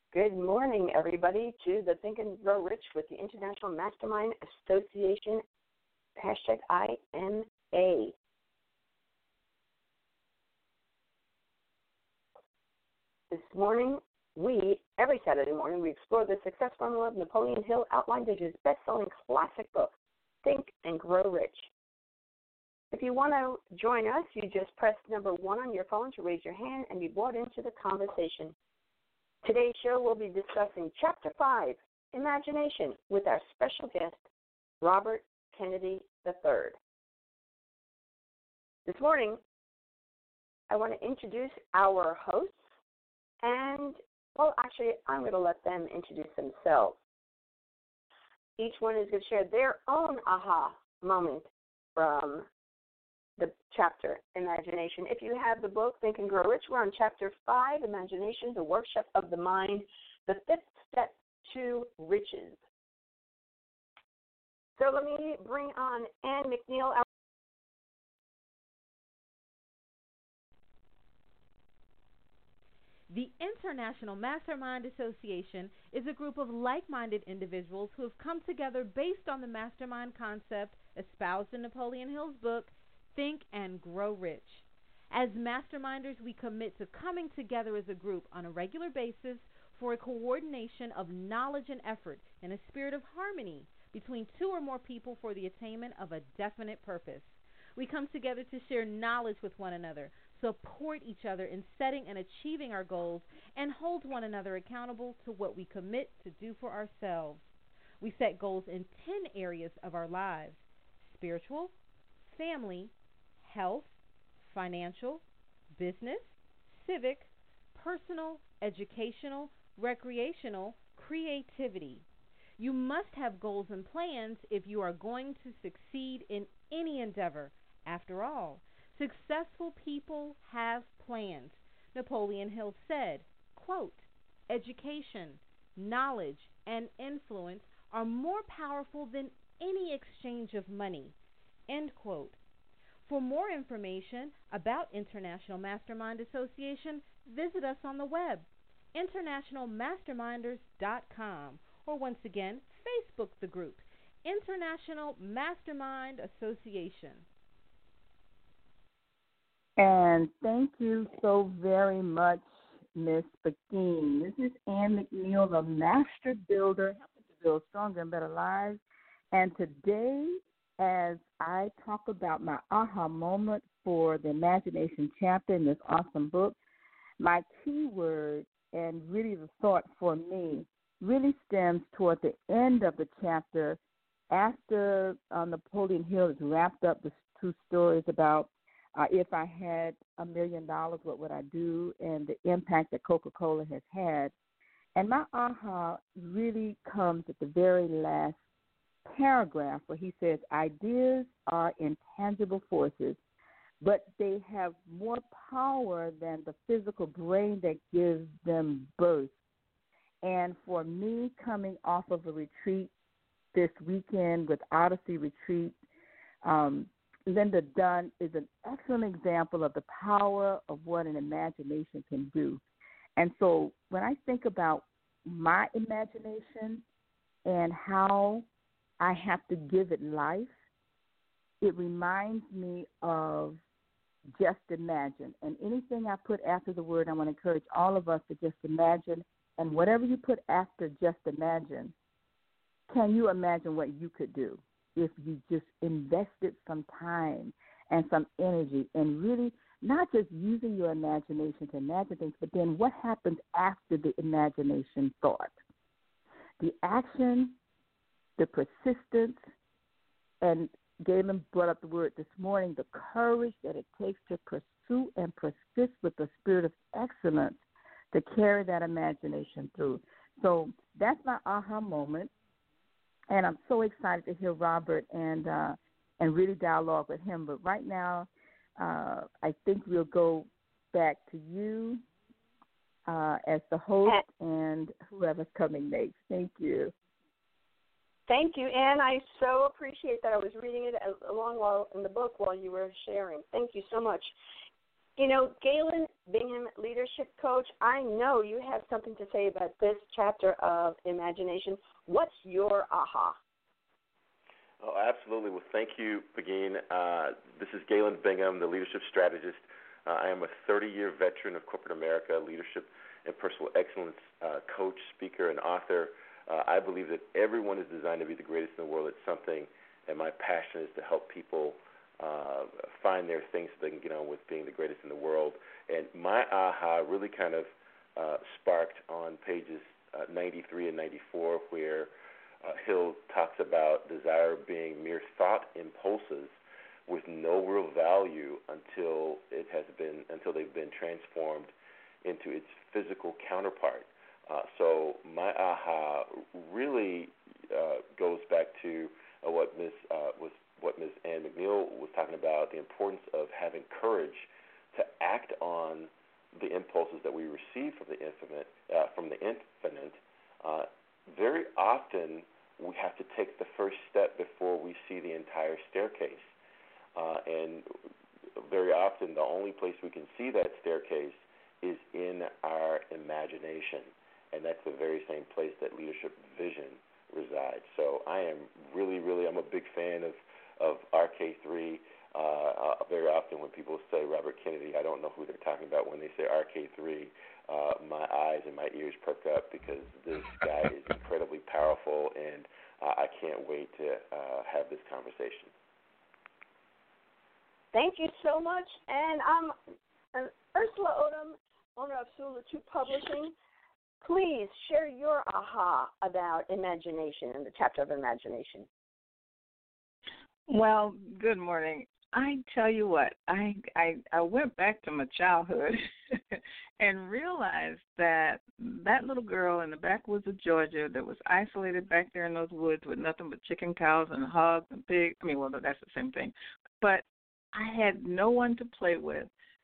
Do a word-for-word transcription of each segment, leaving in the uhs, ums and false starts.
Good morning, everybody, to the Think and Grow Rich with the International Mastermind Association, hashtag I M A. This morning, we, every Saturday morning, we explore the success formula of Napoleon Hill outlined in his best-selling classic book, Think and Grow Rich. If you want to join us, you just press number one on your phone to raise your hand and be brought into the conversation. Today's show will be discussing Chapter five, Imagination, with our special guest, Robert Kennedy the third. This morning, I want to introduce our hosts, and, well, actually, I'm going to let them introduce themselves. Each one is going to share their own aha moment from the chapter, Imagination. If you have the book, Think and Grow Rich, we're on Chapter five, Imagination, the Workshop of the Mind, the fifth step to riches. So let me bring on Ann McNeil. The International Mastermind Association is a group of like-minded individuals who have come together based on the mastermind concept espoused in Napoleon Hill's book, Think and Grow Rich. As masterminders, we commit to coming together as a group on a regular basis for a coordination of knowledge and effort in a spirit of harmony between two or more people for the attainment of a definite purpose. We come together to share knowledge with one another, support each other in setting and achieving our goals, and hold one another accountable to what we commit to do for ourselves. We set goals in ten areas of our lives: spiritual, family, health, financial, business, civic, personal, educational, recreational, creativity. You must have goals and plans if you are going to succeed in any endeavor. After all, successful people have plans. Napoleon Hill said, quote, "Education, knowledge, and influence are more powerful than any exchange of money," end quote. For more information about International Mastermind Association, visit us on the web, international masterminders dot com, or once again, Facebook the group, International Mastermind Association. And thank you so very much, Miss Bequeen. This is Ann McNeil, the Master Builder, helping to build stronger and better lives. And today, as I talk about my aha moment for the Imagination chapter in this awesome book, my key word and really the thought for me really stems toward the end of the chapter after uh, Napoleon Hill has wrapped up the two stories about uh, if I had a million dollars, what would I do, and the impact that Coca-Cola has had. And my aha really comes at the very last paragraph where he says, ideas are intangible forces, but they have more power than the physical brain that gives them birth. And for me, coming off of a retreat this weekend with Odyssey Retreat, um, Linda Dunn is an excellent example of the power of what an imagination can do. And so when I think about my imagination and how I have to give it life, it reminds me of just imagine. And anything I put after the word, I want to encourage all of us to just imagine. And whatever you put after just imagine, can you imagine what you could do if you just invested some time and some energy and really not just using your imagination to imagine things, but then what happens after the imagination thought? The action, the persistence, and Galen brought up the word this morning, the courage that it takes to pursue and persist with the spirit of excellence to carry that imagination through. So that's my aha moment, and I'm so excited to hear Robert and uh, and really dialogue with him. But right now, uh, I think we'll go back to you uh, as the host and whoever's coming next. Thank you. Thank you, Ann. I so appreciate that. I was reading it along while in the book while you were sharing. Thank you so much. You know, Galen Bingham Leadership leadership coach, I know you have something to say about this chapter of imagination. What's your aha? Oh, absolutely. Well, thank you, Begin. Uh, this is Galen Bingham, the leadership strategist. Uh, I am a thirty-year veteran of corporate America, leadership and personal excellence uh, coach, speaker, and author. Uh, I believe that everyone is designed to be the greatest in the world at something, and my passion is to help people uh, find their things so they can get on with being the greatest in the world. And my aha really kind of uh, sparked on pages uh, ninety-three and ninety-four, where uh, Hill talks about desire being mere thought impulses with no real value until it has been until they've been transformed into its physical counterpart. Uh, so my aha really uh, goes back to uh, what Miz uh, was what Miz Ann McNeil was talking about, the importance of having courage to act on the impulses that we receive from the infinite. Uh, from the infinite, uh, very often we have to take the first step before we see the entire staircase, uh, and very often the only place we can see that staircase is in our imagination, and that's the very same place that leadership vision resides. So I am really, really, I'm a big fan of, of R K three. Uh, uh, very often when people say Robert Kennedy, I don't know who they're talking about when they say R K three. Uh, my eyes and my ears perk up because this guy is incredibly powerful, and uh, I can't wait to uh, have this conversation. Thank you so much. And I'm um, Ursula Odom, owner of Sula two Publishing. Please share your aha about imagination and the chapter of imagination. Well, good morning. I tell you what, I I, I went back to my childhood and realized that that little girl in the backwoods of Georgia that was isolated back there in those woods with nothing but chicken cows and hogs and pigs, I mean, well, that's the same thing, but I had no one to play with,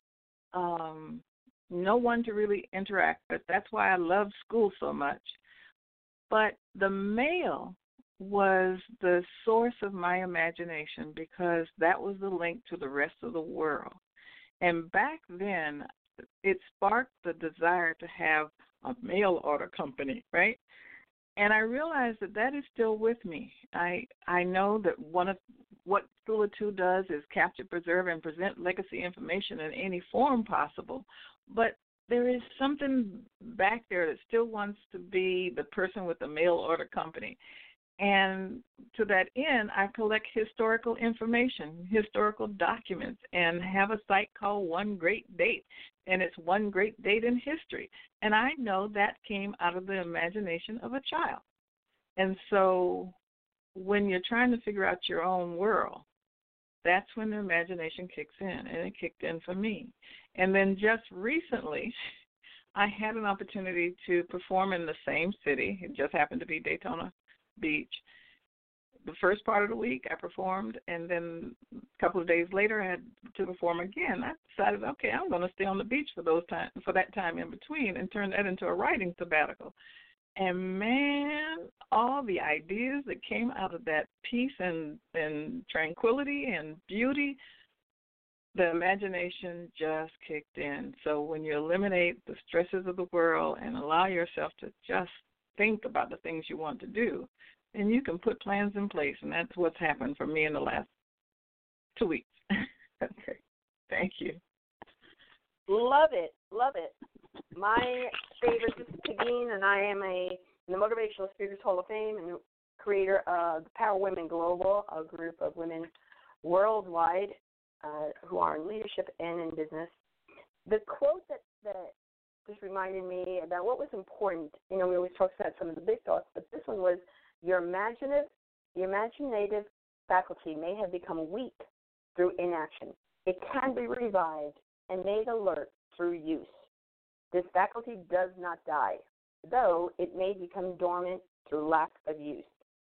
um, no one to really interact with. That's why I love school so much. But the mail was the source of my imagination because that was the link to the rest of the world. And back then, it sparked the desire to have a mail order company, right? And I realized that that is still with me. I I know that one of what Sula two does is capture, preserve, and present legacy information in any form possible. But there is something back there that still wants to be the person with the mail order company. And to that end, I collect historical information, historical documents, and have a site called One Great Date, and it's one great date in history. And I know that came out of the imagination of a child. And so when you're trying to figure out your own world, that's when the imagination kicks in, and it kicked in for me. And then just recently, I had an opportunity to perform in the same city. It just happened to be Daytona Beach. The first part of the week I performed, and then a couple of days later I had to perform again. I decided, okay, I'm going to stay on the beach for those time for that time in between and turn that into a writing sabbatical. And man, all the ideas that came out of that peace and, and tranquility and beauty, the imagination just kicked in. So when you eliminate the stresses of the world and allow yourself to just think about the things you want to do, and you can put plans in place, and that's what's happened for me in the last two weeks. Okay, thank you. Love it, love it. My favorite is Pegeen, and I am a in the Motivational Speakers Hall of Fame and creator of the Power Women Global, a group of women worldwide uh, who are in leadership and in business. The quote that, that just reminded me about what was important. You know, we always talk about some of the big thoughts, but this one was your imaginative, your imaginative faculty may have become weak through inaction. It can be revived and made alert through use. This faculty does not die, though it may become dormant through lack of use.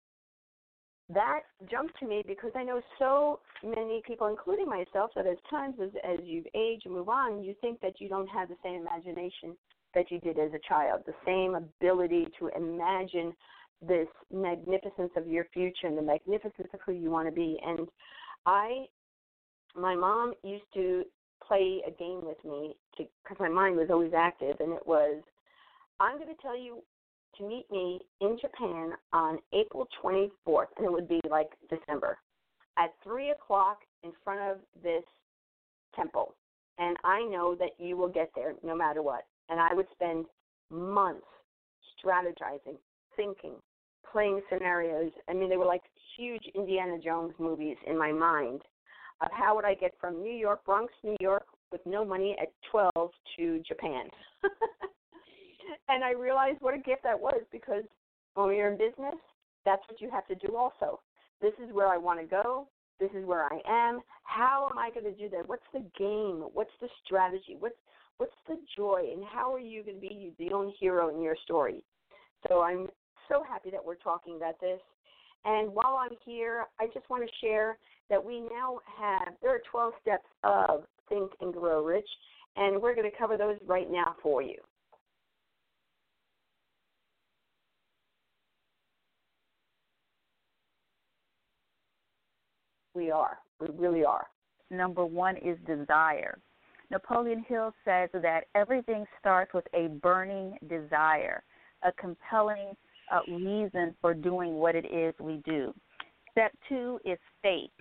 That jumped to me because I know so many people, including myself, that at times as, as you age and move on, you think that you don't have the same imagination that you did as a child, the same ability to imagine this magnificence of your future and the magnificence of who you want to be. And I, my mom used to play a game with me because my mind was always active, and it was, I'm going to tell you to meet me in Japan on April twenty-fourth, and it would be like December, at three o'clock in front of this temple. And I know that you will get there no matter what. And I would spend months strategizing, thinking, playing scenarios. I mean, they were like huge Indiana Jones movies in my mind of how would I get from New York, Bronx, New York, with no money at twelve to Japan. And I realized what a gift that was, because when you're in business, that's what you have to do also. This is where I want to go. This is where I am. How am I going to do that? What's the game? What's the strategy? What's what's the joy? And how are you going to be the own hero in your story? So I'm so happy that we're talking about this. And while I'm here, I just want to share that we now have, there are twelve steps of Think and Grow Rich, and we're going to cover those right now for you. We are. We really are. Number one is desire. Napoleon Hill says that everything starts with a burning desire, a compelling uh, reason for doing what it is we do. Step two is faith,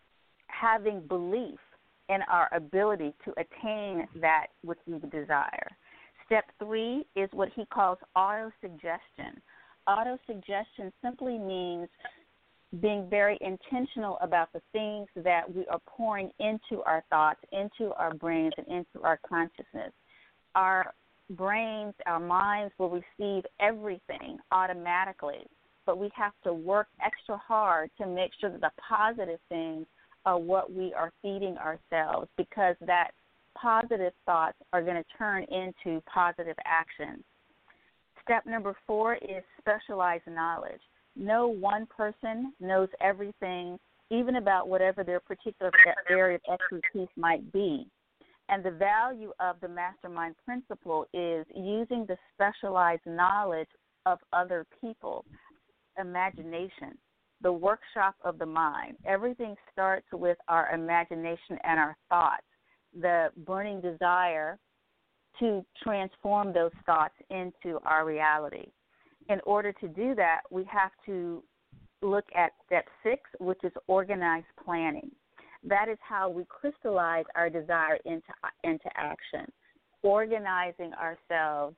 having belief in our ability to attain that which we desire. Step three is what he calls autosuggestion. Autosuggestion simply means being very intentional about the things that we are pouring into our thoughts, into our brains, and into our consciousness. Our brains, our minds will receive everything automatically, but we have to work extra hard to make sure that the positive things are what we are feeding ourselves, because that positive thoughts are going to turn into positive actions. Step number four is specialized knowledge. No one person knows everything, even about whatever their particular area of expertise might be. And the value of the mastermind principle is using the specialized knowledge of other people. Imagination, the workshop of the mind. Everything starts with our imagination and our thoughts, the burning desire to transform those thoughts into our reality. In order to do that, we have to look at step six, which is organized planning. That is how we crystallize our desire into, into action. Organizing ourselves,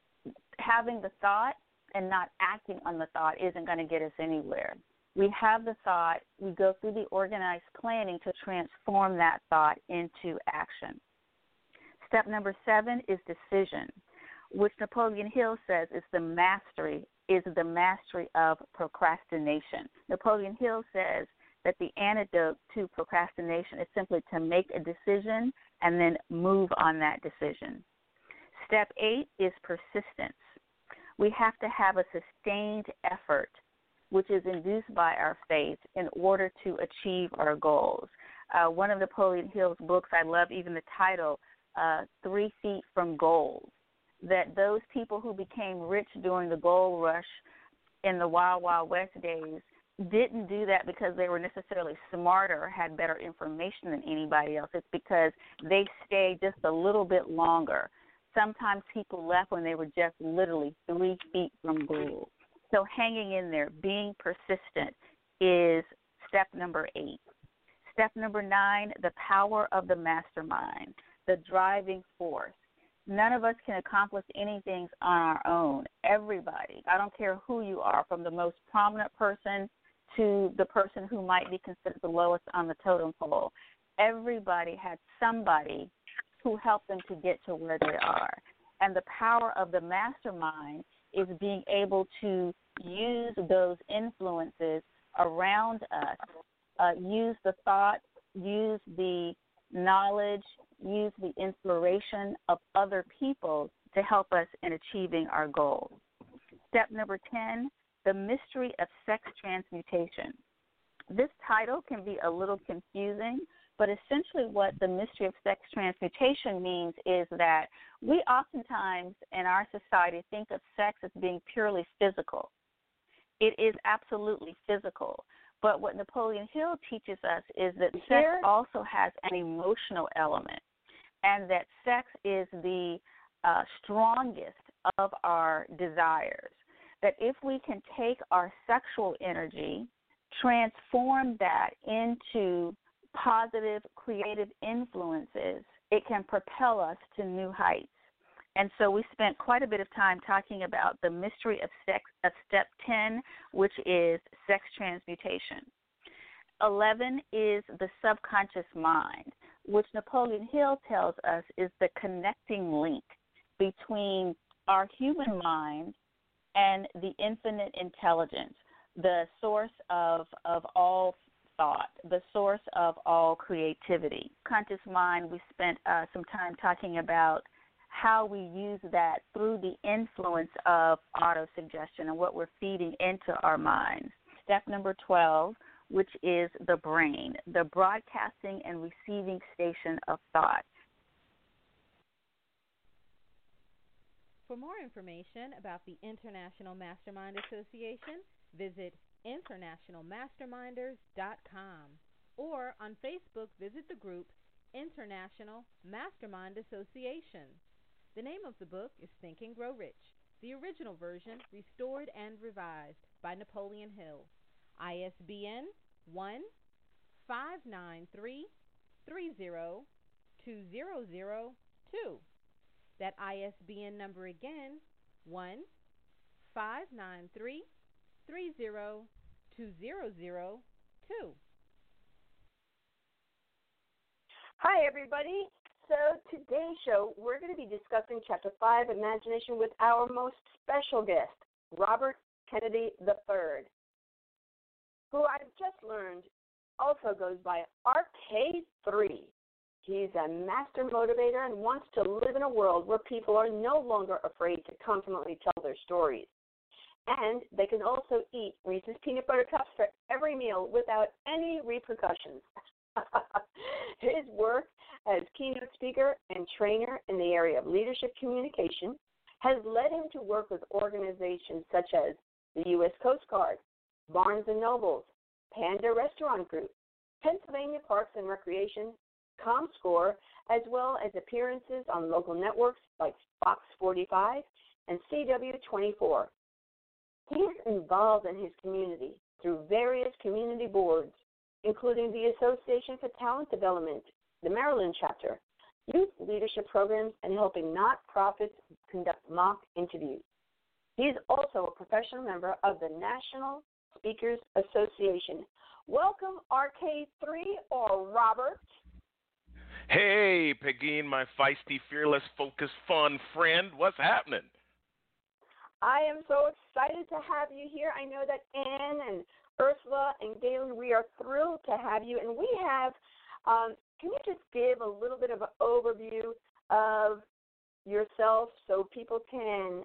having the thought and not acting on the thought isn't going to get us anywhere. We have the thought, we go through the organized planning to transform that thought into action. Step number seven is decision, which Napoleon Hill says is the mastery, is the mastery of procrastination. Napoleon Hill says that the antidote to procrastination is simply to make a decision and then move on that decision. Step eight is persistence. We have to have a sustained effort, which is induced by our faith, in order to achieve our goals. Uh, one of Napoleon Hill's books, I love even the title, uh, Three Feet from Gold, that those people who became rich during the gold rush in the Wild Wild West days didn't do that because they were necessarily smarter or had better information than anybody else. It's because they stayed just a little bit longer. Sometimes people left when they were just literally three feet from gold. So hanging in there, being persistent, is step number eight. Step number nine, the power of the mastermind, the driving force. None of us can accomplish anything on our own. Everybody, I don't care who you are, from the most prominent person to the person who might be considered the lowest on the totem pole, everybody had somebody who helped them to get to where they are. And the power of the mastermind is being able to use those influences around us, uh, use the thought, use the knowledge, use the inspiration of other people to help us in achieving our goals. Step number ten, the mystery of sex transmutation. This title can be a little confusing, but essentially what the mystery of sex transmutation means is that we oftentimes in our society think of sex as being purely physical. It is absolutely physical. But what Napoleon Hill teaches us is that sex also has an emotional element. and that sex is the uh, strongest of our desires. That if we can take our sexual energy, transform that into positive, creative influences, it can propel us to new heights. And so we spent quite a bit of time talking about the mystery of sex of step ten, which is sex transmutation. eleven is the subconscious mind, which Napoleon Hill tells us is the connecting link between our human mind and the infinite intelligence, the source of, of all thought, the source of all creativity. Conscious mind, we spent uh, some time talking about how we use that through the influence of autosuggestion and what we're feeding into our minds. Step number twelve, which is the brain, the broadcasting and receiving station of thought. For more information about the International Mastermind Association, visit international masterminders dot com, or on Facebook, visit the group International Mastermind Association. The name of the book is Think and Grow Rich, the original version restored and revised by Napoleon Hill. I S B N one five nine three three zero two zero zero two. That I S B N number again, one five nine three three zero two zero zero two. Hi, everybody. So today's show, we're going to be discussing Chapter five, Imagination, with our most special guest, Robert Kennedy the third, who I've just learned also goes by R K three. He's a master motivator and wants to live in a world where people are no longer afraid to confidently tell their stories. And they can also eat Reese's Peanut Butter Cups for every meal without any repercussions. His work as keynote speaker and trainer in the area of leadership communication has led him to work with organizations such as the U S Coast Guard, Barnes and Noble, Panda Restaurant Group, Pennsylvania Parks and Recreation, ComScore, as well as appearances on local networks like Fox forty-five and C W twenty-four. He is involved in his community through various community boards, including the Association for Talent Development, the Maryland chapter, youth leadership programs, and helping nonprofits conduct mock interviews. He is also a professional member of the National Speakers Association. Welcome, R K three, or Robert. Hey, Pegeen, my feisty, fearless, focused, fun friend. What's happening? I am so excited to have you here. I know that Ann and Ursula and Galen, we are thrilled to have you. And we have, um, can you just give a little bit of an overview of yourself so people can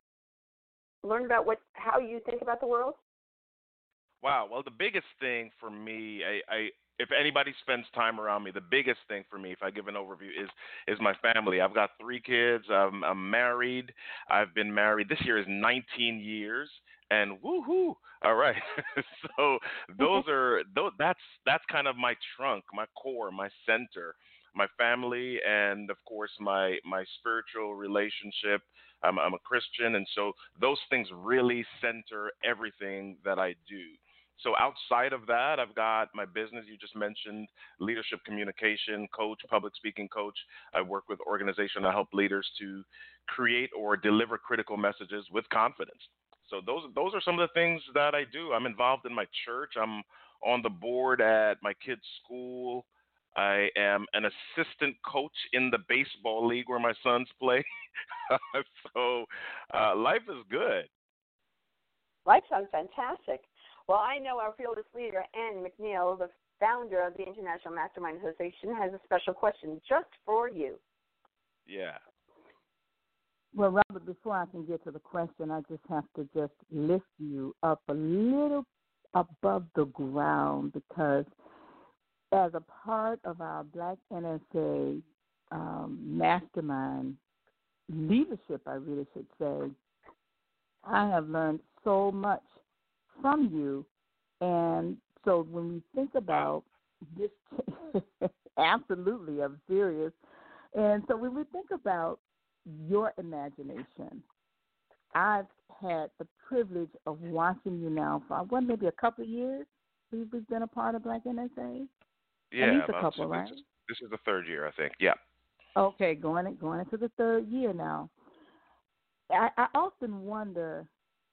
learn about what how you think about the world? Wow. Well, the biggest thing for me, I, I if anybody spends time around me, the biggest thing for me, if I give an overview, is is my family. I've got three kids. I'm, I'm married. I've been married. This year is nineteen years, and woohoo! All right. So those are those. That's that's kind of my trunk, my core, my center, my family, and of course my my spiritual relationship. I'm, I'm a Christian, and so those things really center everything that I do. So outside of that, I've got my business you just mentioned, leadership communication coach, public speaking coach. I work with organizations. I help leaders to create or deliver critical messages with confidence. So those those are some of the things that I do. I'm involved in my church. I'm on the board at my kids' school. I am an assistant coach in the baseball league where my sons play. So uh, life is good. Life sounds fantastic. Well, I know our fearless leader, Ann McNeil, the founder of the International Mastermind Association, has a special question just for you. Yeah. Well, Robert, before I can get to the question, I just have to just lift you up a little above the ground, because as a part of our Black N S A um, mastermind leadership, I really should say, I have learned so much from you. And so when we think about this, absolutely, I'm serious. And so when we think about your imagination, I've had the privilege of watching you now for what, maybe a couple of years. We've been a part of Black N S A. Yeah, at least a about, couple, this right? is, this is the third year, I think. Yeah. Okay, going going into the third year now. I, I often wonder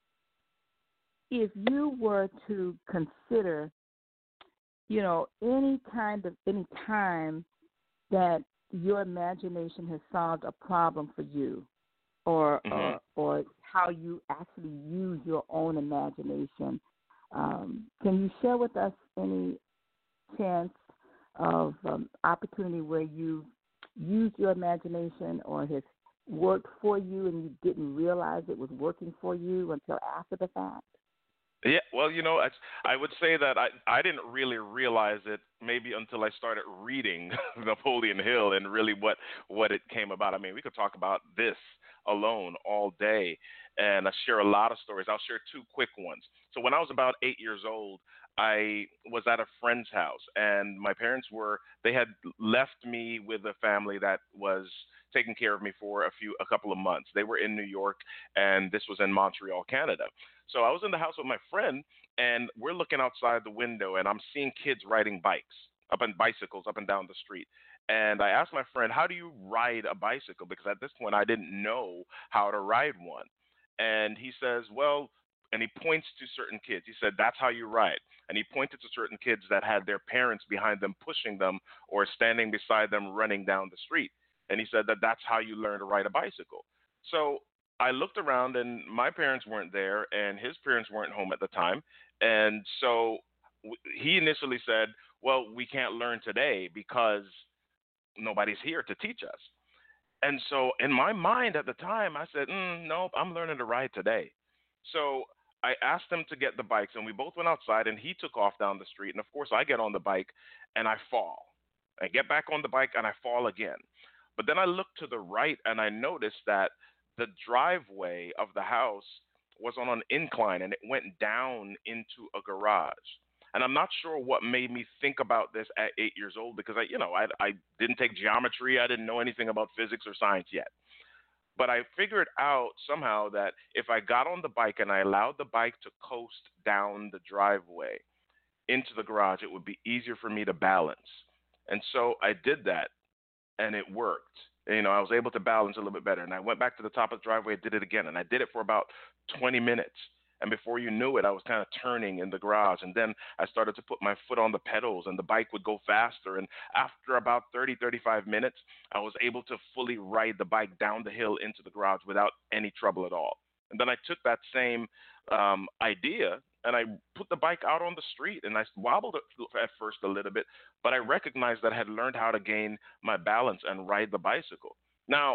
if you were to consider, you know, any kind of any time that your imagination has solved a problem for you, or Mm-hmm. or, or how you actually use your own imagination. Um, can you share with us any chance of um, opportunity where you used your imagination or has worked for you and you didn't realize it was working for you until after the fact? Yeah, well, you know, I, I would say that I, I didn't really realize it maybe until I started reading Napoleon Hill and really what, what it came about. I mean, we could talk about this alone all day, and I share a lot of stories. I'll share two quick ones. So when I was about eight years old, I was at a friend's house, and my parents were, they had left me with a family that was taking care of me for a few, a couple of months. They were in New York, and this was in Montreal, Canada. So I was in the house with my friend, and we're looking outside the window, and I'm seeing kids riding bikes, up on bicycles, up and down the street. And I asked my friend, how do you ride a bicycle? Because at this point, I didn't know how to ride one. And he says, well, and he points to certain kids. He said, that's how you ride. And he pointed to certain kids that had their parents behind them pushing them or standing beside them running down the street. And he said that that's how you learn to ride a bicycle. So I looked around, and my parents weren't there, and his parents weren't home at the time. And so w- he initially said, well, we can't learn today because nobody's here to teach us. And so in my mind at the time, I said, mm, nope, I'm learning to ride today. So I asked him to get the bikes, and we both went outside, and he took off down the street. And of course, I get on the bike, and I fall. I get back on the bike, and I fall again. But then I looked to the right, and I noticed that the driveway of the house was on an incline, and it went down into a garage. And I'm not sure what made me think about this at eight years old, because I, you know, I, I didn't take geometry. I didn't know anything about physics or science yet. But I figured out somehow that if I got on the bike and I allowed the bike to coast down the driveway into the garage, it would be easier for me to balance. And so I did that, and it worked. You know, I was able to balance a little bit better. And I went back to the top of the driveway and did it again. And I did it for about twenty minutes. And before you knew it, I was kind of turning in the garage. And then I started to put my foot on the pedals, and the bike would go faster. And after about thirty, thirty-five minutes, I was able to fully ride the bike down the hill into the garage without any trouble at all. And then I took that same um, idea, and I put the bike out on the street, and I wobbled it at first a little bit, but I recognized that I had learned how to gain my balance and ride the bicycle. Now,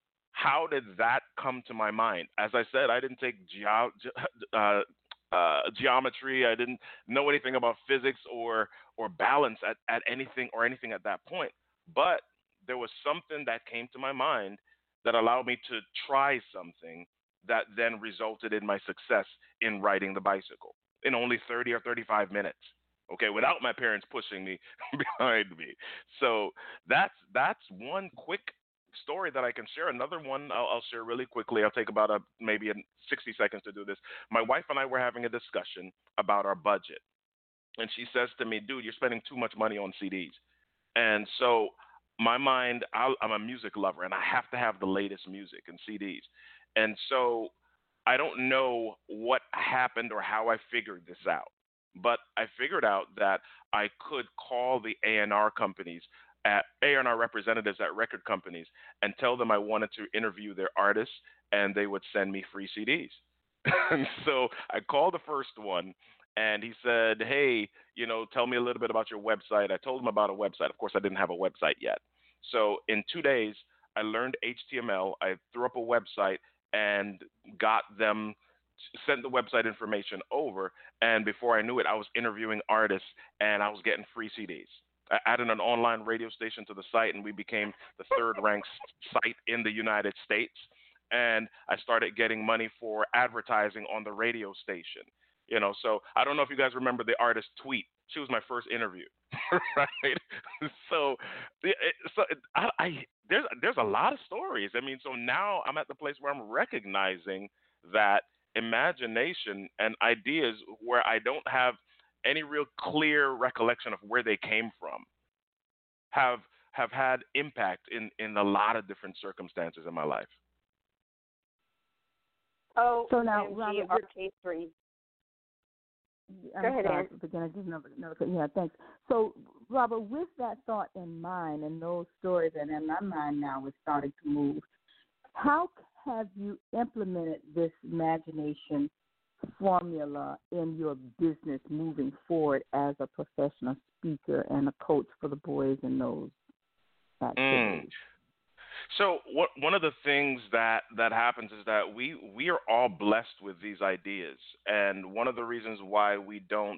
how did that come to my mind? As I said, I didn't take geo- uh, uh, geometry. I didn't know anything about physics or or balance at, at anything or anything at that point. But there was something that came to my mind that allowed me to try something that then resulted in my success in riding the bicycle in only thirty or thirty-five minutes. Okay, without my parents pushing me behind me. So that's that's one quick story that I can share. Another one I'll, I'll share really quickly. I'll take about a maybe a sixty seconds to do this. My wife and I were having a discussion about our budget, and she says to me, "Dude, you're spending too much money on C Ds." And so my mind, I'll, I'm a music lover, and I have to have the latest music and C Ds. And so I don't know what happened or how I figured this out, but I figured out that I could call the A and R companies, at A and R representatives at record companies, and tell them I wanted to interview their artists, and they would send me free C Ds. And so I called the first one, and he said, "Hey, you know, tell me a little bit about your website." I told him about a website. Of course, I didn't have a website yet. So in two days, I learned H T M L. I threw up a website and got them, sent the website information over. And before I knew it, I was interviewing artists, and I was getting free C Ds. I added an online radio station to the site, and we became the third ranked site in the United States. And I started getting money for advertising on the radio station. You know, so I don't know if you guys remember the artist Tweet. She was my first interview. right? So, it, so it, I, I there's there's a lot of stories. I mean, so now I'm at the place where I'm recognizing that imagination and ideas where I don't have any real clear recollection of where they came from have have had impact in in a lot of different circumstances in my life. Oh, So now, M G, Robert, R K three. I'm Go ahead, sorry Ann. for beginning. Just another, another, yeah, thanks. So, Robert, with that thought in mind and those stories, and in my mind now is starting to move, how have you implemented this imagination formula in your business moving forward as a professional speaker and a coach for the boys in those activities? Mm. So what one of the things that that happens is that we we are all blessed with these ideas, and one of the reasons why we don't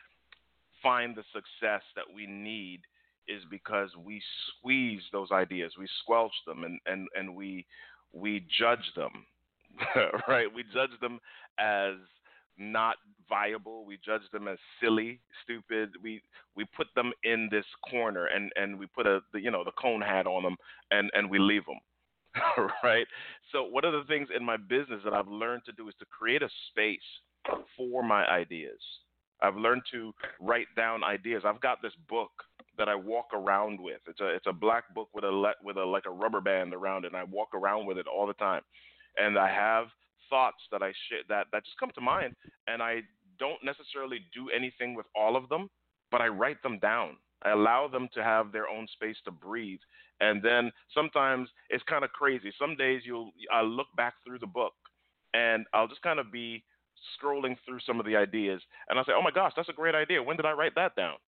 find the success that we need is because we squeeze those ideas, we squelch them, and and and we we judge them, right? We judge them as not viable. We judge them as silly, stupid. We we put them in this corner, and and we put a the, you know the cone hat on them, and and we leave them. Right. So one of the things in my business that I've learned to do is to create a space for my ideas. I've learned to write down ideas. I've got this book that I walk around with. It's a it's a black book with a le- with a like a rubber band around it, and I walk around with it all the time. And I have thoughts that I sh- that that just come to mind, and I don't necessarily do anything with all of them, but I write them down. I allow them to have their own space to breathe. And then sometimes it's kind of crazy. Some days you'll I look back through the book, and I'll just kind of be scrolling through some of the ideas, and I'll say, "Oh my gosh, that's a great idea. When did I write that down?"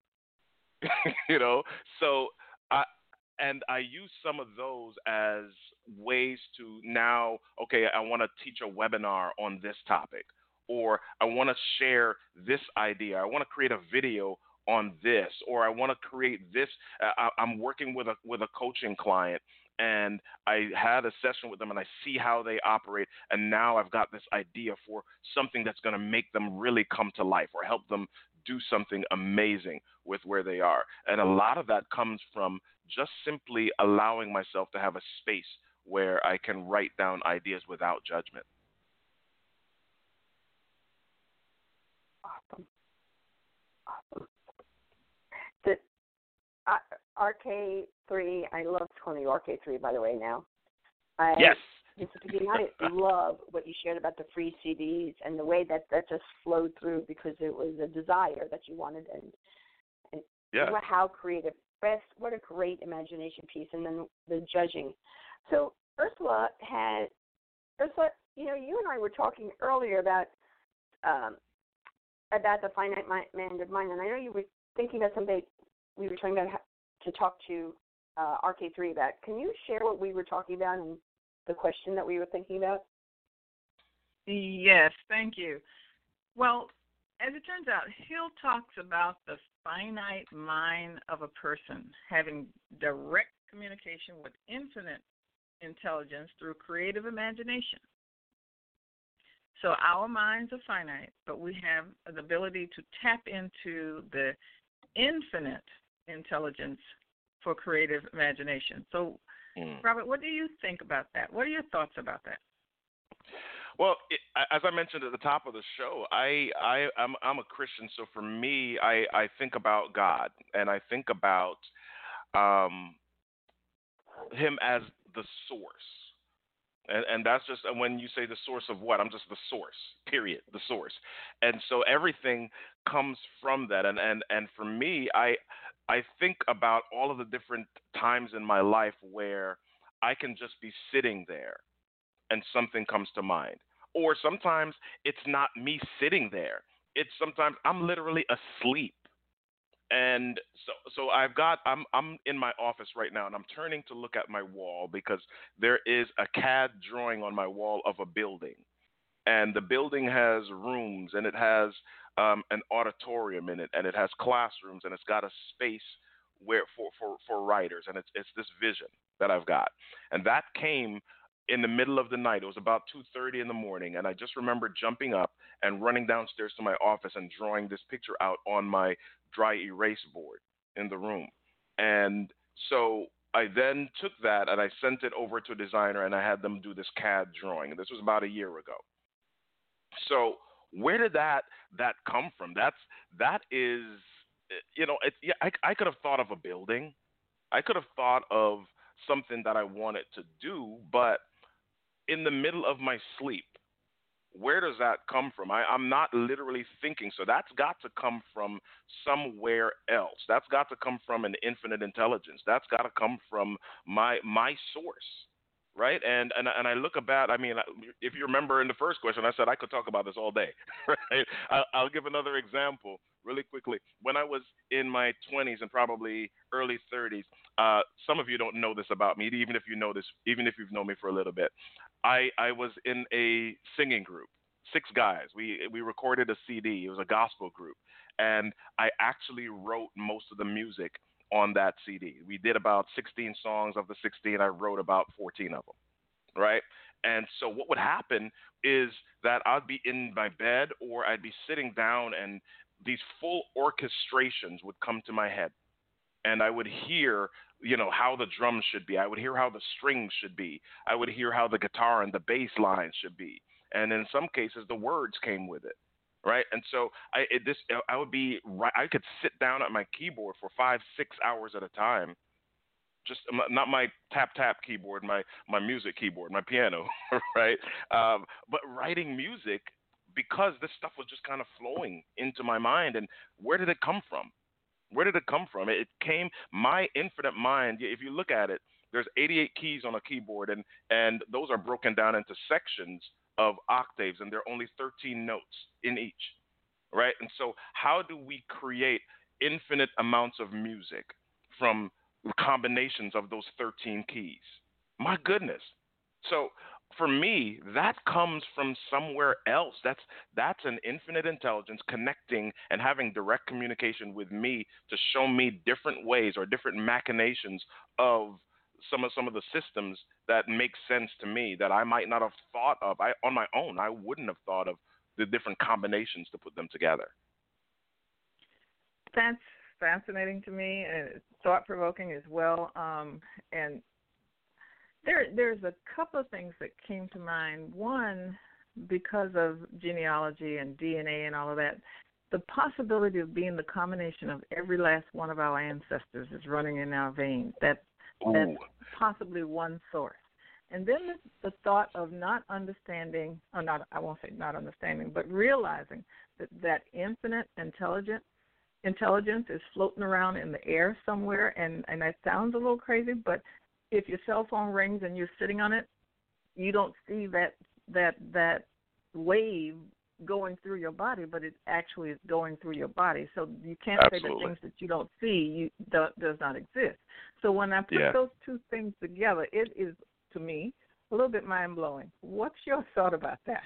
you know. So I and I use some of those as ways to now, okay, I want to teach a webinar on this topic, or I want to share this idea. I want to create a video on this, or I want to create this. Uh, I, I'm working with a with a coaching client, and I had a session with them, and I see how they operate, and now I've got this idea for something that's going to make them really come to life, or help them do something amazing with where they are. And a lot of that comes from just simply allowing myself to have a space where I can write down ideas without judgment. Awesome. Awesome. The uh, R K three, I love calling you R K three, by the way, now. I, Yes. Mister Pagini, I love what you shared about the free C Ds and the way that that just flowed through because it was a desire that you wanted, and, and Yeah. how creative. Best, what a great imagination piece, and then the judging. So Ursula had, Ursula, you know, you and I were talking earlier about um, about the finite minded mind, and I know you were thinking about something we were trying to to talk to uh, R K three about. Can you share what we were talking about and the question that we were thinking about? Yes, thank you. Well, as it turns out, Hill talks about the finite mind of a person having direct communication with infinite intelligence through creative imagination. So our minds are finite, but we have the ability to tap into the infinite intelligence for creative imagination. So, mm. Robert, what do you think about that? What are your thoughts about that? Well, it, as I mentioned at the top of the show, I, I, I'm, I'm a Christian, so for me, I, I think about God, and I think about um, Him as the source. And, and that's just when you say the source of what, I'm just the source, period, the source. And so everything comes from that. And, and, and for me, I, I think about all of the different times in my life where I can just be sitting there and something comes to mind. Or sometimes it's not me sitting there. It's sometimes I'm literally asleep. And so, so I've got, I'm, I'm in my office right now, and I'm turning to look at my wall because there is a C A D drawing on my wall of a building. And the building has rooms, and it has um, an auditorium in it, and it has classrooms, and it's got a space where for, for, for writers. And it's, it's this vision that I've got. And that came in the middle of the night. It was about two thirty in the morning, and I just remember jumping up and running downstairs to my office and drawing this picture out on my dry erase board. in the room. And so I then took that and I sent it over to a designer and I had them do this C A D drawing. This was about a year ago. So where did that that come from? That's that is, you know, it, yeah, I, I could have thought of a building. I could have thought of something that I wanted to do, but in the middle of my sleep, where does that come from? I, I'm not literally thinking. So that's got to come from somewhere else. That's got to come from an infinite intelligence. That's got to come from my my source, right? And and and I look about. I mean, if you remember in the first question, I said I could talk about this all day. Right? I'll, I'll give another example really quickly. When I was in my twenties and probably early thirties, uh, some of you don't know this about me, even if you know this, even if you've known me for a little bit. I, I was in a singing group, six guys. We we recorded a C D. It was a gospel group, and I actually wrote most of the music on that C D. We did about sixteen songs. Of the sixteen, I wrote about fourteen of them, right? And so what would happen is that I'd be in my bed or I'd be sitting down, and these full orchestrations would come to my head. And I would hear, you know, how the drums should be. I would hear how the strings should be. I would hear how the guitar and the bass lines should be. And in some cases, the words came with it, right? And so I it, this I would be right. I could sit down at my keyboard for five, six hours at a time. Just not my tap tap keyboard, my my music keyboard, my piano, right? Um, but writing music, because this stuff was just kind of flowing into my mind. And where did it come from? Where did it come from? It came, my infinite mind, if you look at it, there's eighty-eight keys on a keyboard, and, and those are broken down into sections of octaves, and there are only thirteen notes in each, right? And so how do we create infinite amounts of music from combinations of those thirteen keys? My goodness. So for me, that comes from somewhere else. That's that's an infinite intelligence connecting and having direct communication with me to show me different ways or different machinations of some of some of the systems that make sense to me that I might not have thought of. I on my own, I wouldn't have thought of the different combinations to put them together. That's fascinating to me and thought provoking as well. Um, and There, there's a couple of things that came to mind. One, because of genealogy and D N A and all of that, the possibility of being the combination of every last one of our ancestors is running in our veins. That, that's possibly one source. And then the, the thought of not understanding, or not, I won't say not understanding, but realizing that that infinite intelligent intelligence is floating around in the air somewhere. And, and that sounds a little crazy, but if your cell phone rings and you're sitting on it, you don't see that that that wave going through your body, but it actually is going through your body. So you can't Absolutely. say the things that you don't see you, do, does not exist. So when I put yeah. those two things together, it is, to me, a little bit mind-blowing. What's your thought about that?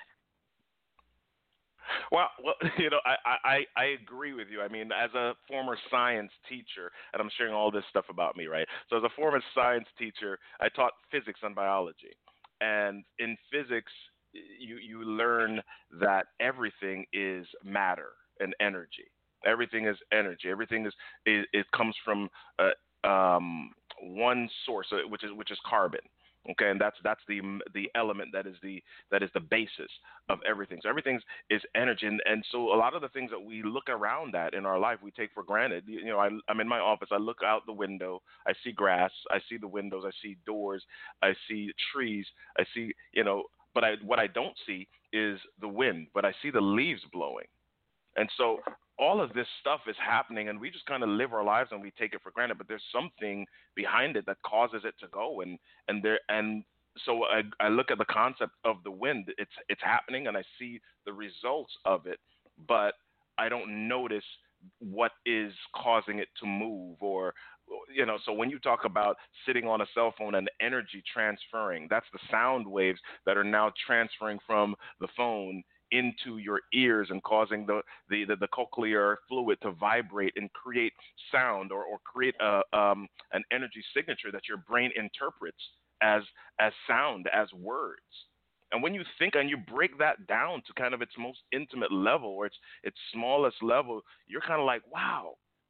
Well, well, you know, I, I, I agree with you. I mean, as a former science teacher, and I'm sharing all this stuff about me, right? So as a former science teacher, I taught physics and biology. And in physics, you, you learn that everything is matter and energy. Everything is energy. Everything is, is it comes from uh, um, one source, uh, which is which is carbon. Okay, and that's that's the the element that is the that is the basis of everything. So everything is energy, and, and so a lot of the things that we look around at in our life, we take for granted. You know, I, I'm in my office, I look out the window, I see grass, I see the windows, I see doors, I see trees, I see, you know, but I what I don't see is the wind, but I see the leaves blowing, and so all of this stuff is happening, and we just kind of live our lives and we take it for granted. But there's something behind it that causes it to go, and and there and so I, I look at the concept of the wind. It's it's happening, and I see the results of it, but I don't notice what is causing it to move, or you know. So when you talk about sitting on a cell phone and energy transferring, that's the sound waves that are now transferring from the phone into your ears and causing the, the, the, the cochlear fluid to vibrate and create sound or, or create a, um, an energy signature that your brain interprets as as sound, as words. And when you think and you break that down to kind of its most intimate level or its its smallest level, you're kind of like, wow,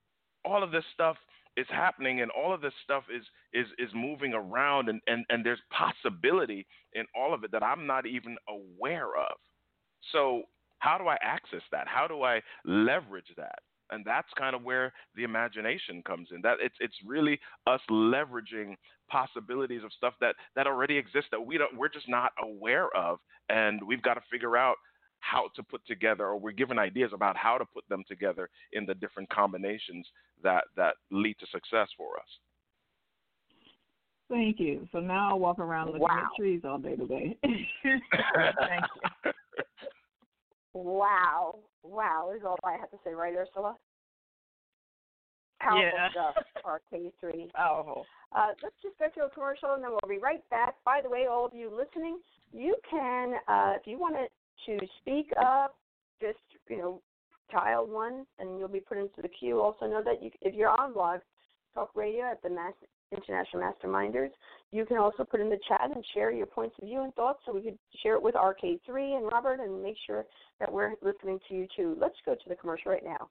all of this stuff is happening, and all of this stuff is is is moving around, and and and there's possibility in all of it that I'm not even aware of. So how do I access that? How do I leverage that? And that's kind of where the imagination comes in. That it's it's really us leveraging possibilities of stuff that, that already exists that we don't we're just not aware of, and we've got to figure out how to put together, or we're given ideas about how to put them together in the different combinations that, that lead to success for us. Thank you. So now I'll walk around looking Wow. at trees all day today. Thank you. Wow. Wow. Is all I have to say, right, Ursula? Powerful Yeah. stuff, R K three. Oh. Uh, let's just go to a commercial, and then we'll be right back. By the way, all of you listening, you can, uh, if you want to to speak up, just, you know, dial one, and you'll be put into the queue. Also know that you, if you're on Blog Talk Radio at the Mass, International Masterminders, you can also put in the chat and share your points of view and thoughts, so we could share it with R K three and Robert and make sure that we're listening to you too. Let's go to the commercial right now.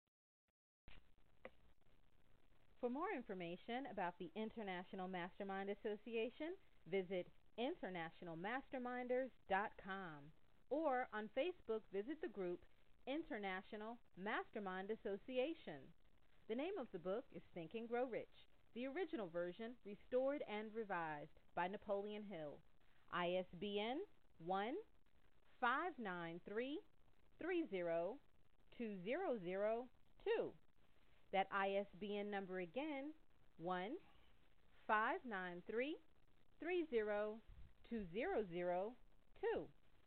For more information about the International Mastermind Association, visit international masterminders dot com, or on Facebook, visit the group International Mastermind Association. The name of the book is Think and Grow Rich, the original version restored and revised by Napoleon Hill. I S B N one five nine three three zero two zero zero two. That I S B N number again, one five nine three three zero two zero zero two.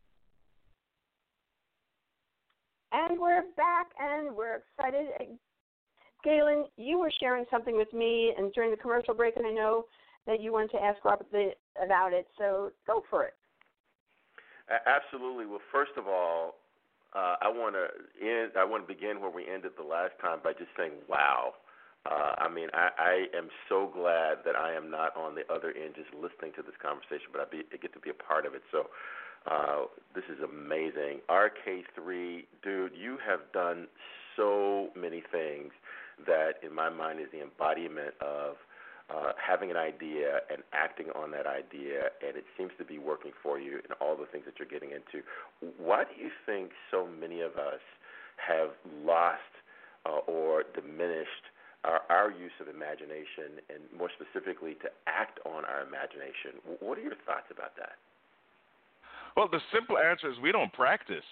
And we're back, and we're excited. Galen, you were sharing something with me and during the commercial break, and I know that you wanted to ask Robert the, about it, so go for it. Absolutely. Well, first of all, uh, I want to end. I want to begin where we ended the last time by just saying, "Wow." Uh, I mean, I, I am so glad that I am not on the other end just listening to this conversation, but I, be, I get to be a part of it. So uh, this is amazing. R K three, dude, you have done so many things that, in my mind, is the embodiment of uh, having an idea and acting on that idea, and it seems to be working for you in all the things that you're getting into. Why do you think so many of us have lost uh, or diminished our, our use of imagination, and more specifically to act on our imagination? What are your thoughts about that? Well, the simple answer is we don't practice.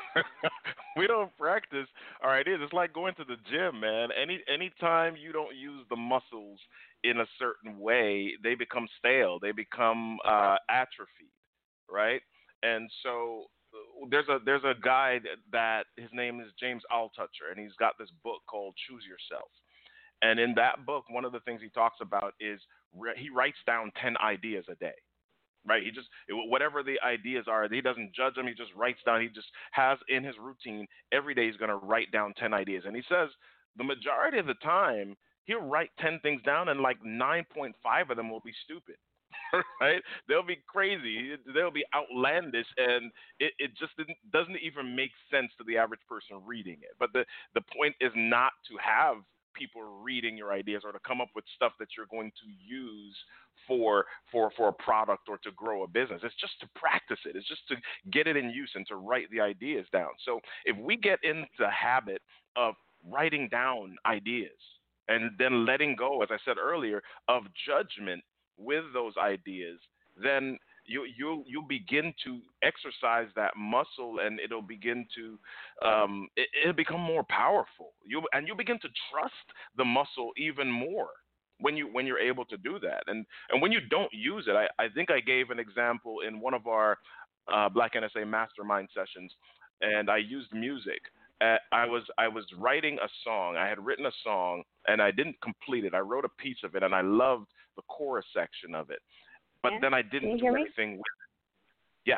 we don't practice our ideas. It's like going to the gym, man. Any any time you don't use the muscles in a certain way, they become stale. They become uh, atrophied, right? And so uh, there's a there's a guy that his name is James Altucher, and he's got this book called Choose Yourself. And in that book, one of the things he talks about is re- he writes down ten ideas a day. Right, he just whatever the ideas are, he doesn't judge them. He just writes down. He just has in his routine every day he's going to write down ten ideas, and he says the majority of the time he'll write ten things down, and like nine point five of them will be stupid. Right? They'll be crazy. They'll be outlandish, and it, it just didn't, doesn't even make sense to the average person reading it. But the the point is not to have people reading your ideas or to come up with stuff that you're going to use for for for a product or to grow a business. It's just to practice it. It's just to get it in use and to write the ideas down. So if we get into the habit of writing down ideas and then letting go, as I said earlier, of judgment with those ideas, then you you you begin to exercise that muscle, and it'll begin to um, it, it'll become more powerful. You and you begin to trust the muscle even more when you when you're able to do that. And and when you don't use it, I, I think I gave an example in one of our uh, Black N S A Mastermind sessions, and I used music. Uh, I was I was writing a song. I had written a song, and I didn't complete it. I wrote a piece of it, and I loved the chorus section of it. But Yeah. then I didn't do anything with it. Yes.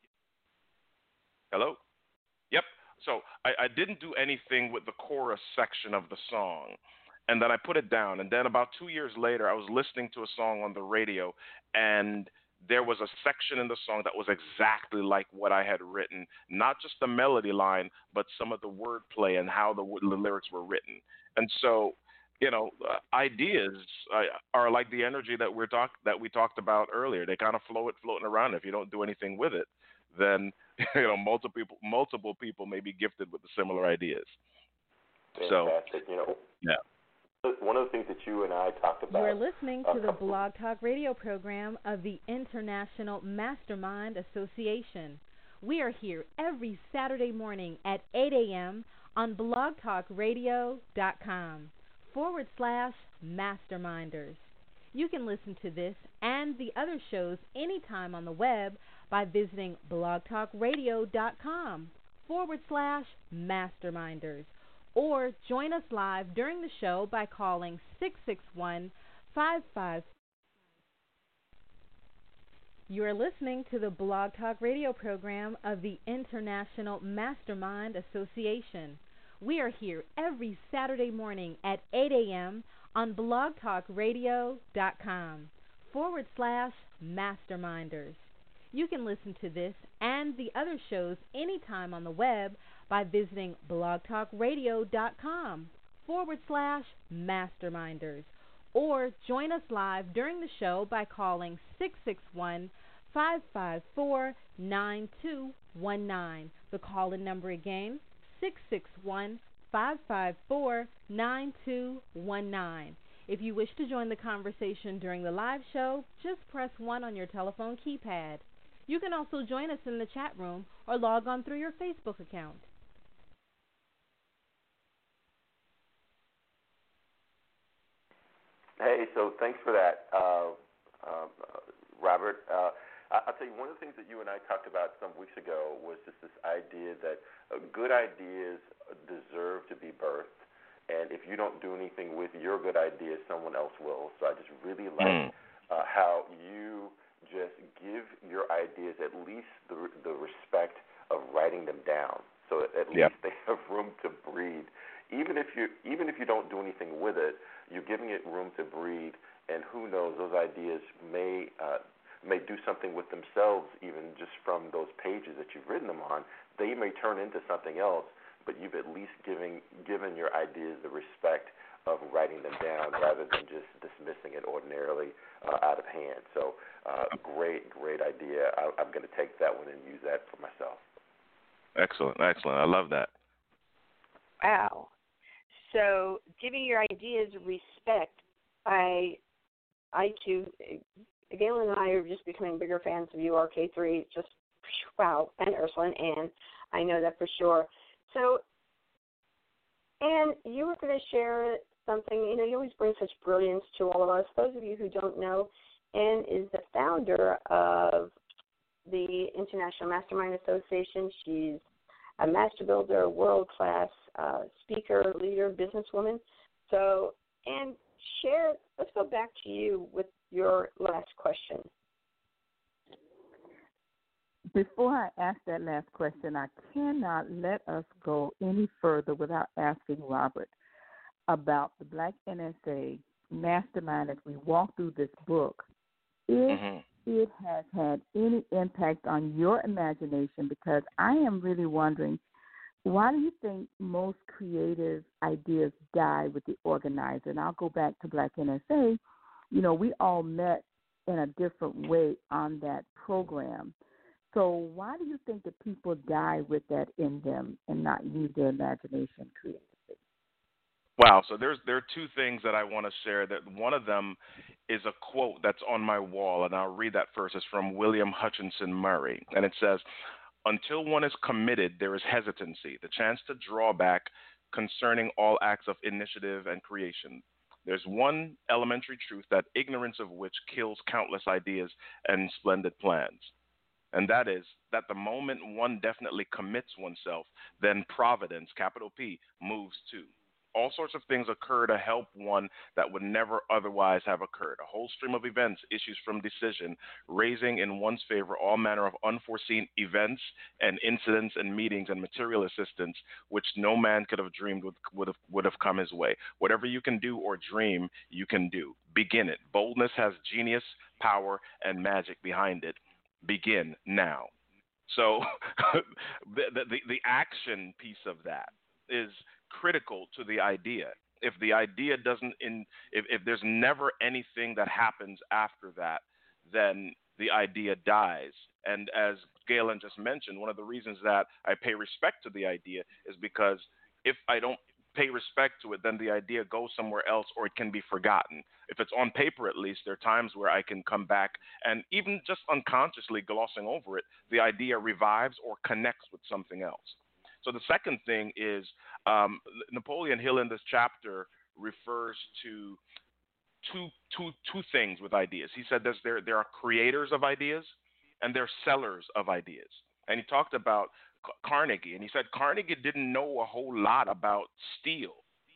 Hello? Yep. So I, I didn't do anything with the chorus section of the song. And then I put it down. And then about two years later, I was listening to a song on the radio, and there was a section in the song that was exactly like what I had written, not just the melody line, but some of the wordplay and how the, the lyrics were written. And so you know, uh, ideas uh, are like the energy that we're talk that we talked about earlier. They kind of float floating around. If you don't do anything with it, then you know multiple people multiple people may be gifted with the similar ideas. So Fantastic. You know, yeah. one of the things that you and I talked You are about. listening a to the couple- Blog Talk Radio program of the International Mastermind Association. We are here every Saturday morning at eight a.m. on blogtalkradio.com forward slash masterminders. You can listen to this and the other shows anytime on the web by visiting blogtalkradio.com forward slash masterminders. Or join us live during the show by calling six six one, five five. You are listening to the Blog Talk Radio program of the International Mastermind Association. We are here every Saturday morning at eight a.m. on blogtalkradio.com forward slash masterminders. You can listen to this and the other shows anytime on the web by visiting blogtalkradio.com forward slash masterminders. Or join us live during the show by calling six six one, five five four, nine two one nine. The call-in number again, six six one, five five four, nine two one nine. If you wish to join the conversation during the live show, just press one on your telephone keypad. You can also join us in the chat room or log on through your Facebook account. Hey, so thanks for that, uh, uh, Robert. Uh, I'll tell you, one of the things that you and I talked about some weeks ago was just this idea that uh, good ideas deserve to be birthed, and if you don't do anything with your good ideas, someone else will. So I just really like uh, how you just give your ideas at least the, the respect of writing them down, so at Yep. least they have room to breathe. Even if you even if you don't do anything with it, you're giving it room to breathe, and who knows, those ideas may uh, may do something with themselves, even just from those pages that you've written them on. They may turn into something else, but you've at least given given your ideas the respect of writing them down rather than just dismissing it ordinarily uh, out of hand. So, uh, great, great idea. I, I'm going to take that one and use that for myself. Excellent, excellent. I love that. Wow. So giving your ideas respect, I, I too, Galen and I are just becoming bigger fans of you, R K three. Just wow, and Ursula and Ann. I know that for sure. So, Ann, you were going to share something. You know, you always bring such brilliance to all of us. Those of you who don't know, Ann is the founder of the International Mastermind Association. She's a master builder, a world-class uh, speaker, leader, businesswoman. So, and share, let's go back to you with your last question. Before I ask that last question, I cannot let us go any further without asking Robert about the Black N S A Mastermind as we walk through this book. If Mm-hmm. it has had any impact on your imagination, because I am really wondering, why do you think most creative ideas die with the organizer? And I'll go back to Black N S A. You know, we all met in a different way on that program. So why do you think that people die with that in them and not use their imagination creatively? Wow. So there's there are two things that I want to share. That one of them is a quote that's on my wall, and I'll read that first. It's from William Hutchinson Murray, and it says, "Until one is committed, there is hesitancy, the chance to draw back concerning all acts of initiative and creation. There's one elementary truth that ignorance of which kills countless ideas and splendid plans. And that is that the moment one definitely commits oneself, then providence, capital P, moves too. All sorts of things occur to help one that would never otherwise have occurred. A whole stream of events issues from decision, raising in one's favor all manner of unforeseen events and incidents and meetings and material assistance, which no man could have dreamed would, would, have, would have come his way. Whatever you can do or dream, you can do. Begin it. Boldness has genius, power, and magic behind it. Begin now." So the, the, the action piece of that is critical to the idea. if the idea doesn't in if, if there's never anything that happens after that, then the idea dies. And as Galen just mentioned, one of the reasons that I pay respect to the idea is because if I don't pay respect to it, then the idea goes somewhere else or it can be forgotten. If it's on paper, at least, there are times where I can come back and even just unconsciously glossing over it, the idea revives or connects with something else. So the second thing is um, Napoleon Hill in this chapter refers to two, two, two things with ideas. He said there's, there, there are creators of ideas and there are sellers of ideas. And he talked about Carnegie, and he said Carnegie didn't know a whole lot about steel,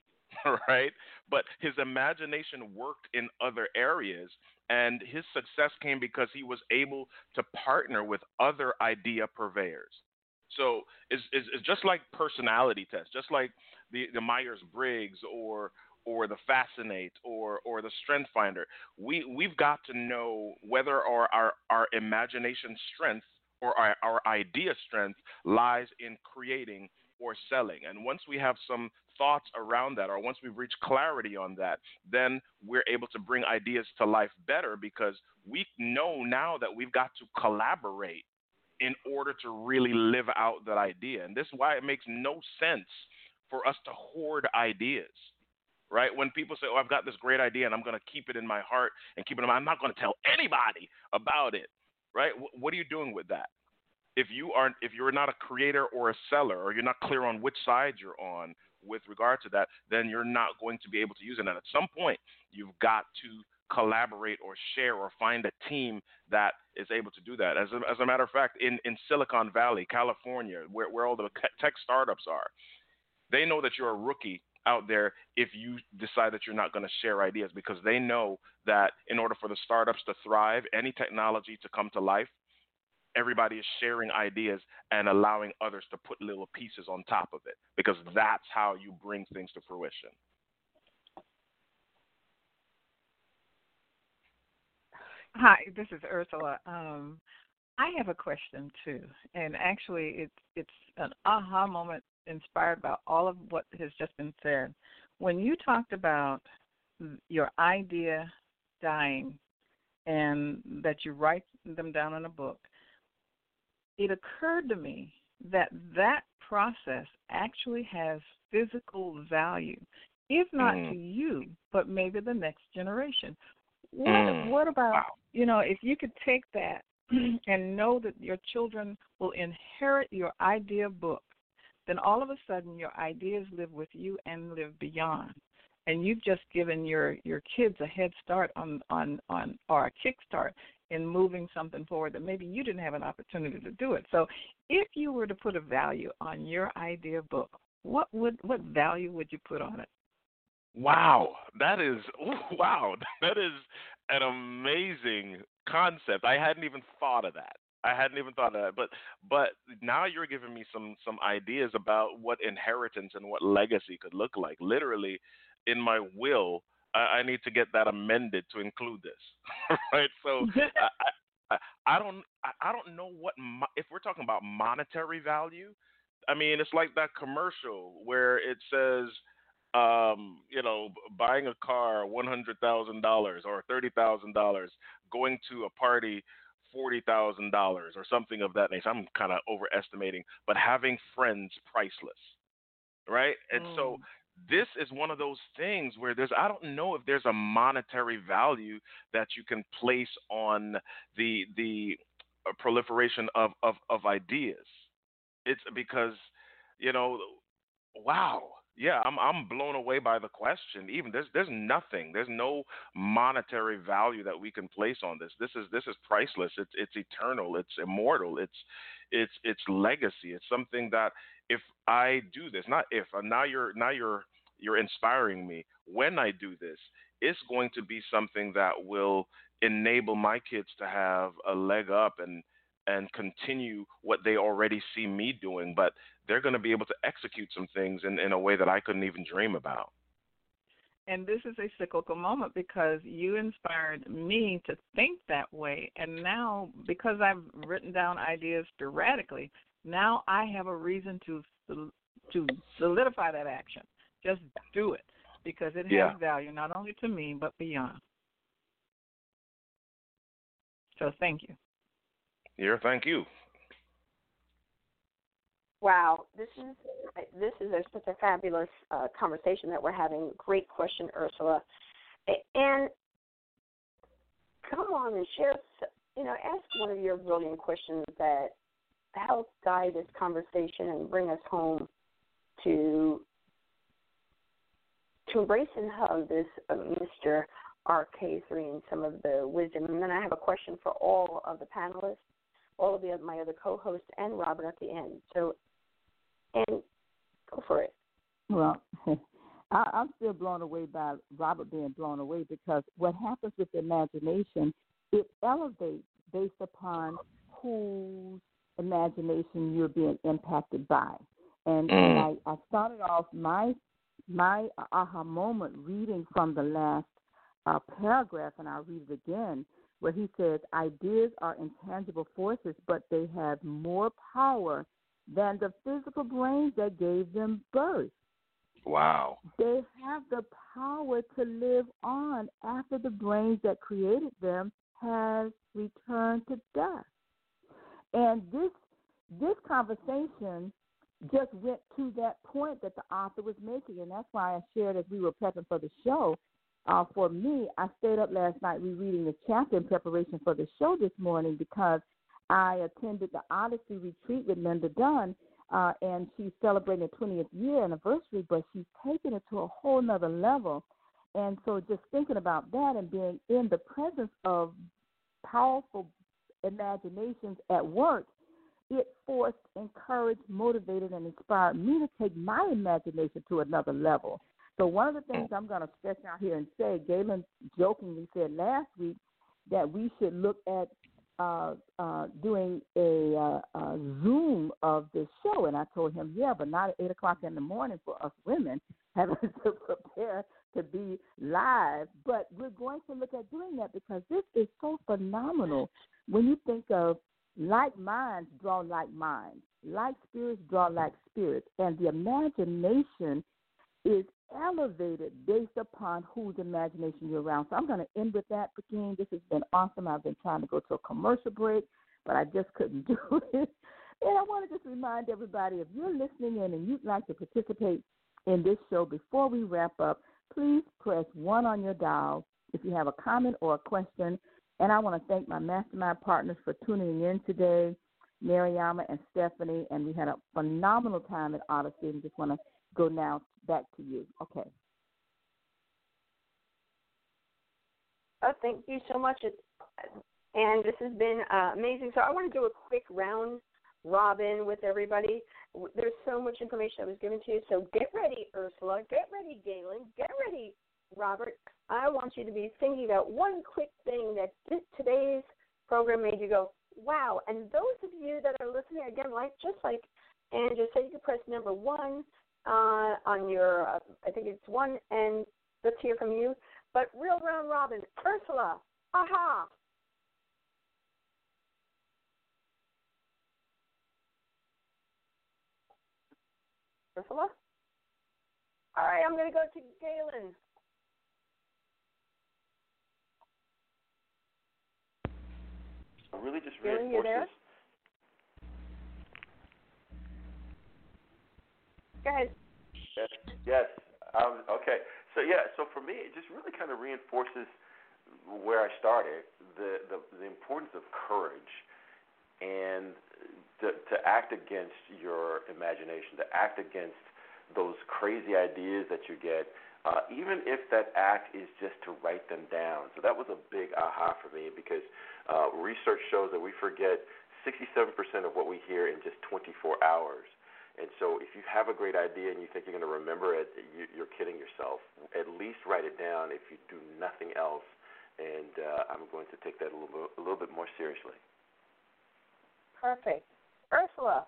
right? But his imagination worked in other areas, and his success came because he was able to partner with other idea purveyors. So it's, it's, it's just like personality tests, just like the, the Myers-Briggs or or the Fascinate or or the Strength Finder. We, we've got to know whether our, our, our imagination strength or our, our idea strength lies in creating or selling. And once we have some thoughts around that, or once we've reached clarity on that, then we're able to bring ideas to life better because we know now that we've got to collaborate in order to really live out that idea. And this is why it makes no sense for us to hoard ideas, right? When people say, oh, I've got this great idea and I'm going to keep it in my heart and keep it in my, I'm not going to tell anybody about it. Right? What are you doing with that? If you aren't, if you're not a creator or a seller, or you're not clear on which side you're on with regard to that, then you're not going to be able to use it. And at some point, you've got to collaborate or share or find a team that is able to do that. As a, as a matter of fact, in, in Silicon Valley, California, where, where all the tech startups are, they know that you're a rookie out there if you decide that you're not going to share ideas, because they know that in order for the startups to thrive, any technology to come to life, everybody is sharing ideas and allowing others to put little pieces on top of it, because that's how you bring things to fruition. Hi, this is Ursula. Um, I have a question too, and actually, it's it's an aha moment inspired by all of what has just been said. When you talked about your idea dying and that you write them down in a book, it occurred to me that that process actually has physical value, if not mm. to you, but maybe the next generation. What, mm. what about, wow. you know, if you could take that and know that your children will inherit your idea book, then all of a sudden your ideas live with you and live beyond. And you've just given your, your kids a head start on, on, on or a kickstart in moving something forward that maybe you didn't have an opportunity to do it. So if you were to put a value on your idea book, what would what value would you put on it? Wow, that is ooh, wow, that is an amazing concept. I hadn't even thought of that. I hadn't even thought of that, but but now you're giving me some some ideas about what inheritance and what legacy could look like. Literally, in my will, I, I need to get that amended to include this, right? So I, I I don't I don't know what mo- if we're talking about monetary value. I mean, it's like that commercial where it says, um, you know, buying a car one hundred thousand dollars or thirty thousand dollars, going to a party forty thousand dollars or something of that nature. I'm kind of overestimating, but having friends priceless, right? And mm. so this is one of those things where there's, I don't know if there's a monetary value that you can place on the the uh, proliferation of, of, of ideas. It's because, you know, wow. Yeah, I'm I'm blown away by the question. Even there's there's nothing, there's no monetary value that we can place on this. This is this is priceless. It's it's eternal. It's immortal. It's it's it's legacy. It's something that if I do this, not if, uh, now you're now you're you're inspiring me. When I do this, it's going to be something that will enable my kids to have a leg up and and continue what they already see me doing, but they're going to be able to execute some things in, in a way that I couldn't even dream about. And this is a cyclical moment because you inspired me to think that way. And now, because I've written down ideas sporadically, now I have a reason to to solidify that action. Just do it. because it Yeah. has value not only to me but beyond. So thank you. Here, thank you. Wow, this is this is a, such a fabulous uh, conversation that we're having. Great question, Ursula. And come on and share, you know, ask one of your brilliant questions that help guide this conversation and bring us home to to embrace and hug this uh, Mister R K three and some of the wisdom. And then I have a question for all of the panelists, all of the, my other co-hosts, and Robert at the end. So, and go for it. Well, I, I'm still blown away by Robert being blown away, because what happens with the imagination, it elevates based upon whose imagination you're being impacted by. And, Mm. and I, I started off my my aha moment reading from the last uh, paragraph, and I'll read it again, where he says, ideas are intangible forces, but they have more power than the physical brains that gave them birth. Wow. They have the power to live on after the brains that created them has returned to dust. And this this conversation just went to that point that the author was making, and that's why I shared as we were prepping for the show. Uh, for me, I stayed up last night rereading the chapter in preparation for the show this morning, because I attended the Odyssey retreat with Linda Dunn, uh, and she's celebrating the twentieth year anniversary, but she's taken it to a whole nother level. And so just thinking about that and being in the presence of powerful imaginations at work, it forced, encouraged, motivated, and inspired me to take my imagination to another level. So one of the things I'm going to stretch out here and say, Galen jokingly said last week that we should look at uh, uh, doing a, uh, a Zoom of this show. And I told him, yeah, but not at eight o'clock in the morning for us women, having to prepare to be live. But we're going to look at doing that, because this is so phenomenal. When you think of like minds draw like minds, like spirits draw like spirits, and the imagination is elevated based upon whose imagination you're around. So I'm going to end with that, Begin. This has been awesome. I've been trying to go to a commercial break, but I just couldn't do it. And I want to just remind everybody, if you're listening in and you'd like to participate in this show before we wrap up, please press one on your dial if you have a comment or a question. And I want to thank my mastermind partners for tuning in today, Mariama and Stephanie, and we had a phenomenal time at Odyssey, and just want to go now back to you. Okay. Oh, thank you so much. It, and this has been uh, amazing. So I want to do a quick round robin with everybody. There's so much information that was given to you. So get ready, Ursula. Get ready, Galen. Get ready, Robert. I want you to be thinking about one quick thing that this, today's program made you go, wow. And those of you that are listening, again, like just like Andrew said, you can press number one uh, on your, uh, I think it's one, and let's hear from you. But real round robin, Ursula, aha. Ursula? All right, I'm going to go to Galen. Really just Galen, you there? reinforces. Go ahead. Yes. Yes. Um, okay. So yeah. So for me, it just really kind of reinforces where I started, the the, the importance of courage, and to, to act against your imagination, to act against those crazy ideas that you get, uh, even if that act is just to write them down. So that was a big aha for me, because uh, research shows that we forget sixty-seven percent of what we hear in just twenty-four hours. And so if you have a great idea and you think you're going to remember it, you're kidding yourself. At least write it down if you do nothing else. And uh, I'm going to take that a little, a little bit more seriously. Perfect. Ursula.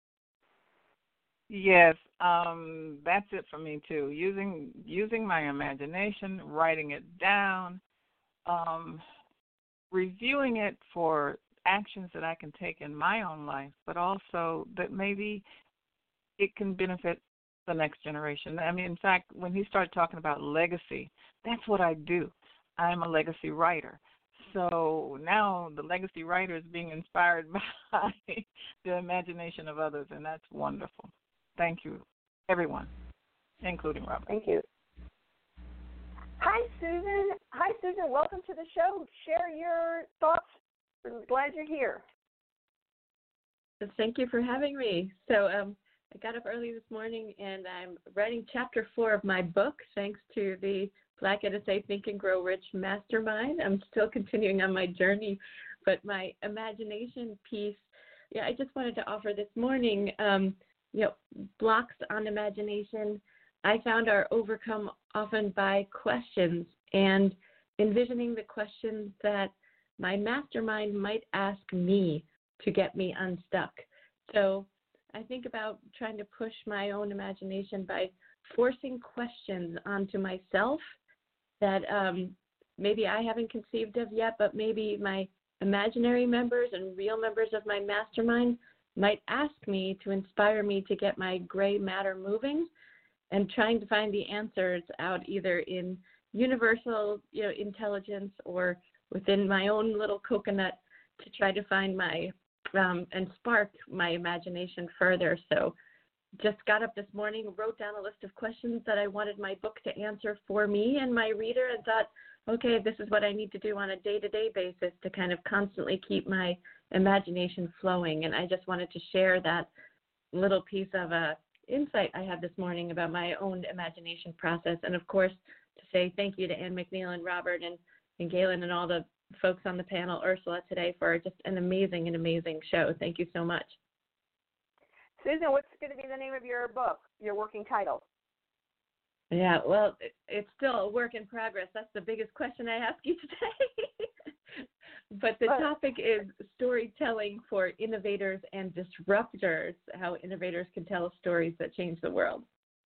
Yes, um, that's it for me too. Using using my imagination, writing it down, um, reviewing it for actions that I can take in my own life, but also that maybe it can benefit the next generation. I mean, in fact, when he started talking about legacy, that's what I do. I'm a legacy writer. So now the legacy writer is being inspired by the imagination of others, and that's wonderful. Thank you, everyone, including Robert. Thank you. Hi, Susan. Hi, Susan. Welcome to the show. Share your thoughts. We're glad you're here. Thank you for having me. So um, I got up early this morning, and I'm writing chapter four of my book, thanks to the Black N S A Think and Grow Rich Mastermind. I'm still continuing on my journey, but my imagination piece, yeah, I just wanted to offer this morning, um, you know, blocks on imagination I found are overcome often by questions and envisioning the questions that my mastermind might ask me to get me unstuck. So I think about trying to push my own imagination by forcing questions onto myself that um, maybe I haven't conceived of yet, but maybe my imaginary members and real members of my mastermind might ask me to inspire me to get my gray matter moving, and trying to find the answers out either in universal, you know, intelligence or within my own little coconut to try to find my um, and spark my imagination further. So just got up this morning, wrote down a list of questions that I wanted my book to answer for me and my reader, and thought, okay, this is what I need to do on a day-to-day basis to kind of constantly keep my imagination flowing. And I just wanted to share that little piece of a insight I had this morning about my own imagination process. And of course, to say thank you to Ann McNeil and Robert and, and Galen and all the folks on the panel, Ursula today, for just an amazing and amazing show. Thank you so much. Susan, what's going to be the name of your book, your working title? Yeah, well, it, it's still a work in progress. That's the biggest question I ask you today. But the topic is storytelling for innovators and disruptors, how innovators can tell stories that change the world.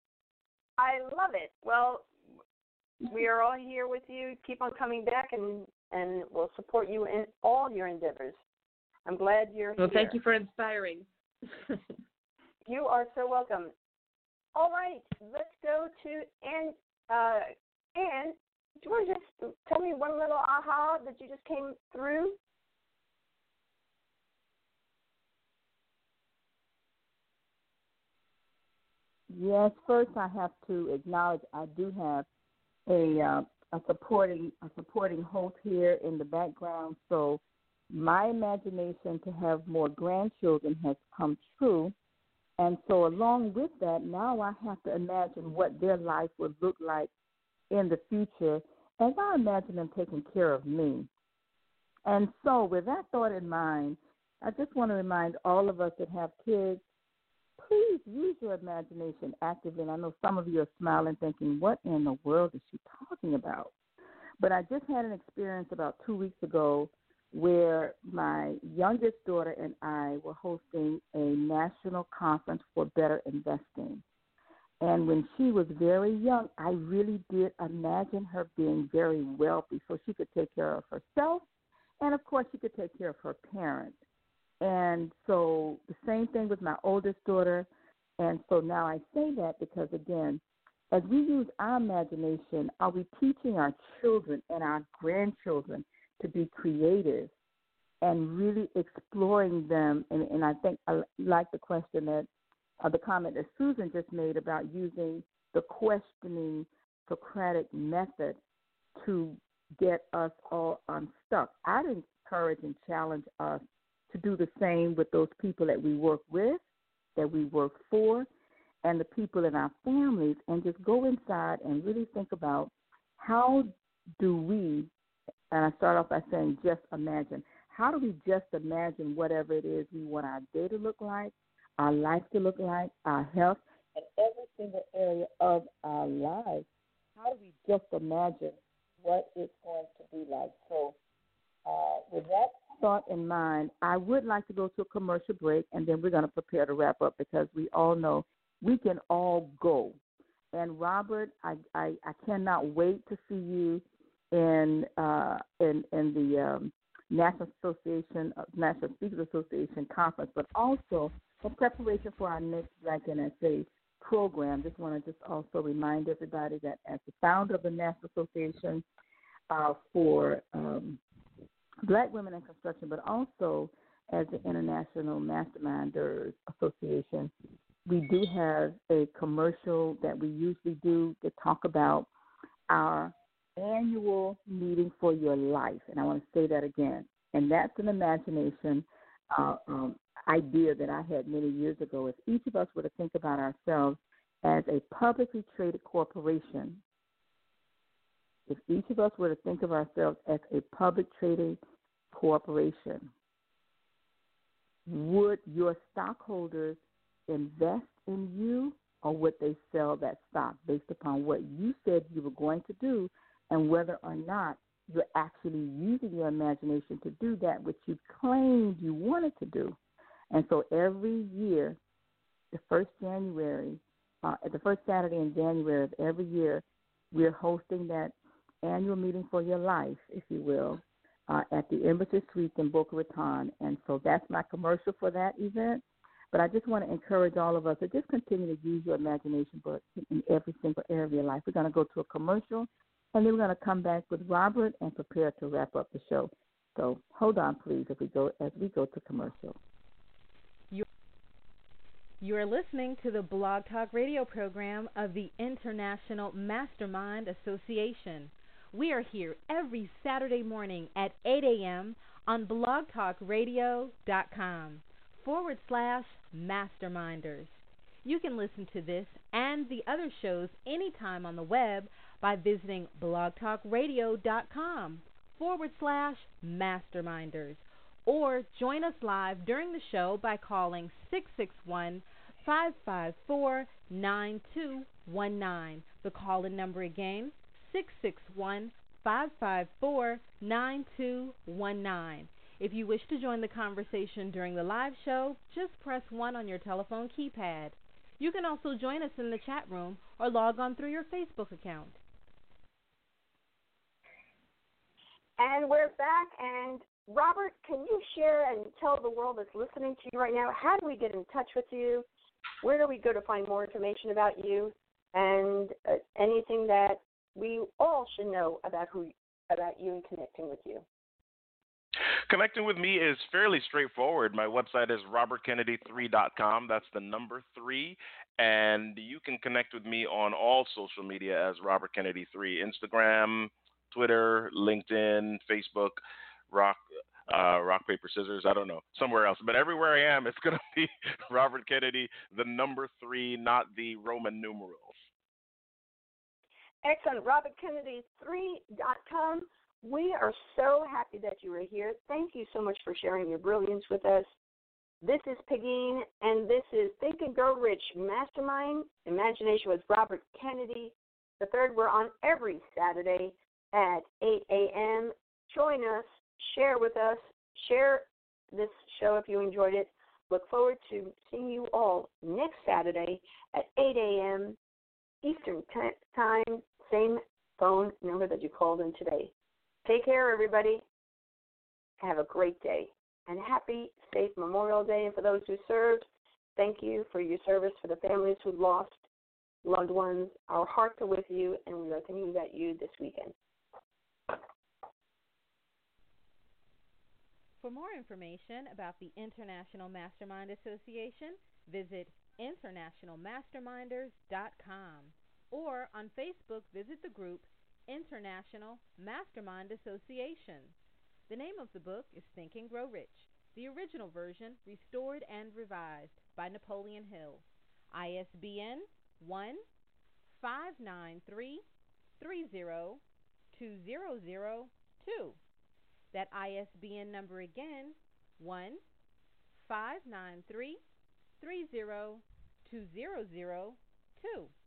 I love it. Well, we are all here with you. Keep on coming back, and, and we'll support you in all your endeavors. I'm glad you're well, here. Well, thank you for inspiring. You are so welcome. All right, let's go to Ann. Uh, Ann, do you want to just tell me one little aha that you just came through? Yes, first I have to acknowledge I do have a uh, a supporting a supporting host here in the background. So my imagination to have more grandchildren has come true. And so along with that, now I have to imagine what their life would look like in the future as I imagine them taking care of me. And so with that thought in mind, I just want to remind all of us that have kids, please use your imagination actively. And I know some of you are smiling thinking, what in the world is she talking about? But I just had an experience about two weeks ago where my youngest daughter and I were hosting a national conference for better investing. And when she was very young, I really did imagine her being very wealthy so she could take care of herself, and, of course, she could take care of her parents. And so the same thing with my oldest daughter. And so now I say that because, again, as we use our imagination, are we teaching our children and our grandchildren to be creative and really exploring them? And, and I think I like the question that, uh, the comment that Susan just made about using the questioning Socratic method to get us all unstuck. I'd encourage and challenge us to do the same with those people that we work with, that we work for, and the people in our families, and just go inside and really think about how do we, and I start off by saying just imagine, how do we just imagine whatever it is we want our day to look like, our life to look like, our health, and every single area of our lives? How do we just imagine what it's going to be like? So uh, with that thought in mind, I would like to go to a commercial break, and then we're going to prepare to wrap up because we all know we can all go. And Robert, I, I, I cannot wait to see you in uh, in in the um, National Association, uh, National Speakers Association conference, but also in preparation for our next Black N S A program, just want to just also remind everybody that as the founder of the National Association uh, for um, Black Women in Construction, but also as the International Masterminders Association, we do have a commercial that we usually do to talk about our annual meeting for your life. And I want to say that again. And that's an imagination uh, um, idea that I had many years ago. If each of us were to think about ourselves as a publicly traded corporation, if each of us were to think of ourselves as a public traded corporation, would your stockholders invest in you, or would they sell that stock based upon what you said you were going to do and whether or not you're actually using your imagination to do that which you claimed you wanted to do? And so every year, the first January, uh, the first Saturday in January of every year, we're hosting that annual meeting for your life, if you will, uh, at the Embassy Suites in Boca Raton. And so that's my commercial for that event. But I just want to encourage all of us to just continue to use your imagination, but in every single area of your life. We're going to go to a commercial, and then we're going to come back with Robert and prepare to wrap up the show. So hold on, please, if we go as we go to commercial. You are listening to the Blog Talk Radio program of the International Mastermind Association. We are here every Saturday morning at eight a.m. on blogtalkradio.com forward slash masterminders. You can listen to this and the other shows anytime on the web by visiting blogtalkradio.com forward slash masterminders. Or join us live during the show by calling six six one, five five four, nine two one nine. The call-in number again, six six one, five five four, nine two one nine. If you wish to join the conversation during the live show, just press one on your telephone keypad. You can also join us in the chat room or log on through your Facebook account. And we're back, and Robert, can you share and tell the world that's listening to you right now, how do we get in touch with you? Where do we go to find more information about you, and uh, anything that we all should know about who about you and connecting with you? Connecting with me is fairly straightforward. My website is robert kennedy three dot com. That's the number three. And you can connect with me on all social media as Robert Kennedy three. Instagram, Twitter, LinkedIn, Facebook, Rock, uh, Rock, Paper, Scissors. I don't know. Somewhere else. But everywhere I am, it's going to be Robert Kennedy, the number three, not the Roman numerals. Excellent. robert kennedy three dot com. We are so happy that you are here. Thank you so much for sharing your brilliance with us. This is Pegeen, and this is Think and Grow Rich Mastermind Imagination with Robert Kennedy the third. We're on every Saturday at eight a.m. Join us, share with us, share this show if you enjoyed it. Look forward to seeing you all next Saturday at eight a.m. Eastern Time, same phone number that you called in today. Take care, everybody. Have a great day. And happy, safe Memorial Day. And for those who served, thank you for your service. For the families who lost loved ones, our hearts are with you, and we are thinking about you this weekend. For more information about the International Mastermind Association, visit international masterminders dot com. Or on Facebook, visit the group International Mastermind Association. The name of the book is Think and Grow Rich, the original version restored and revised by Napoleon Hill. I S B N one five nine three three zero two zero zero two. That I S B N number again, one five nine three three zero two zero zero two.